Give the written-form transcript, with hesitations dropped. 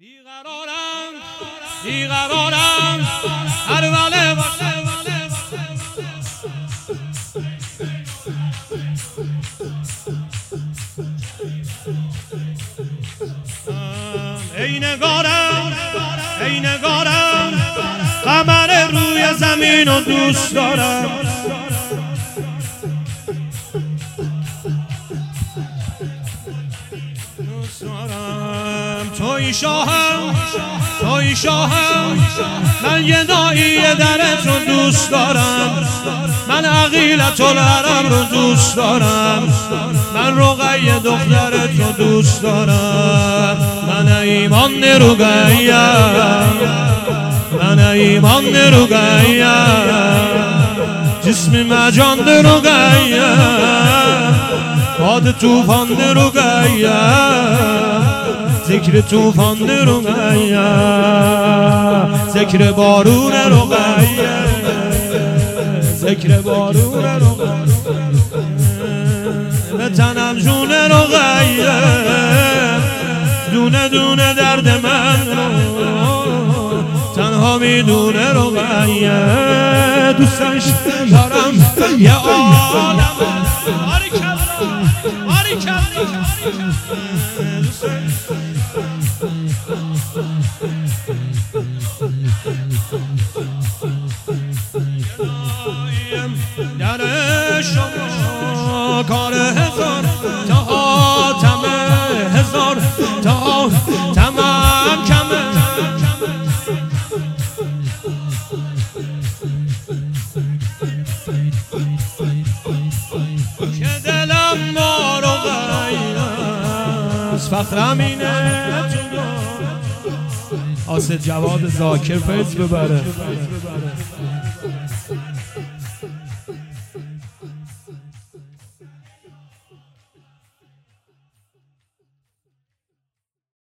بیقرارم هر وله باشه ای نگارم قمر روی زمین رو دوست دارم توی شاهم من یه نایی درت رو دوست دارم من عقیلت العرب رو دوست دارم من رقیه دخترت رو دوست دارم من ایمان رقیه من ایمان رقیه جسم مجان رقیه باد توفان رقیه ذکر توفان رقیه ذکر بارون رقیه ذکر بارون رقیه به تنم جون رقیه دونه دونه درد من تنها میدونه رقیه دوستش دارم یه عالم در شما کار هزار تا آتمه هزار تا تمام کمه که دلم ما رو غیرست فخرم اینه آسد جواد ذاکر فیض ببره